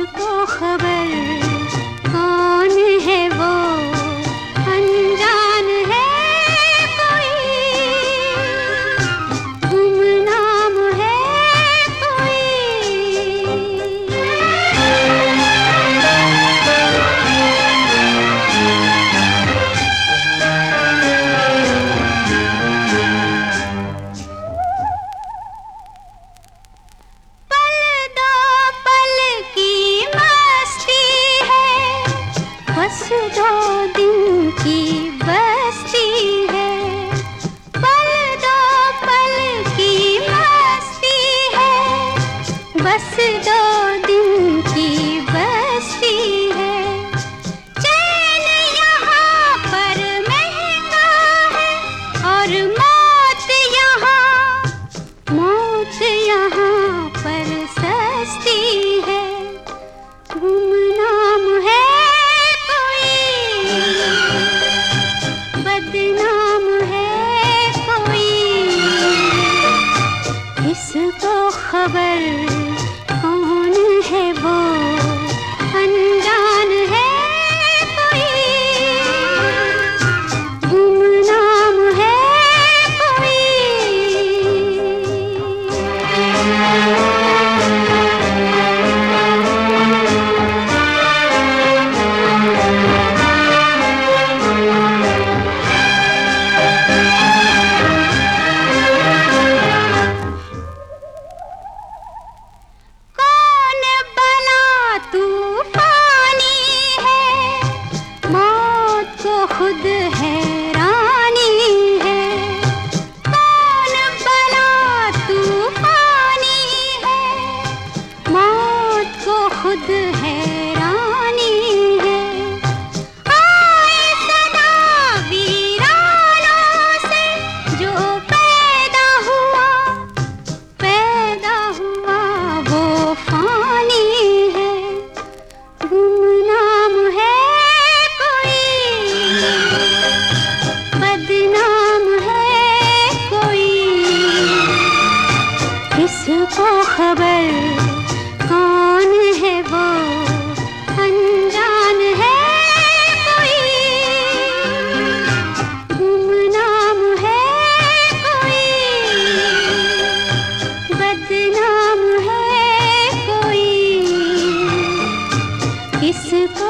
किसको खबर कौन है वो, अनजान है कोई, गुमनाम है कोई। पल दो पल की मस्ती है, बस 2 दिन की बस्ती है। पल दो पल की मस्ती है, बस 2 दिन की बस्ती है। चैन यहाँ पर महंगा है और मौत यहाँ पर सस्ती है, गुमनाम है कोई, बदनाम है कोई, किसको खबर कौन है वो, अनजान है कोई, गुमनाम है कोई। कौन बला तूफानी है, मौत को खुद हैरानी है। कौन बला तूफानी है, मौत को खुद हैरानी है। आए सदा वीरानों से जो पैदा हुआ वो फानी है, गुमनाम है कोई, बदनाम है कोई, किसको खबर कौन है वो, अनजान है कोई, गुमनाम है कोई, बदनाम है कोई, किसको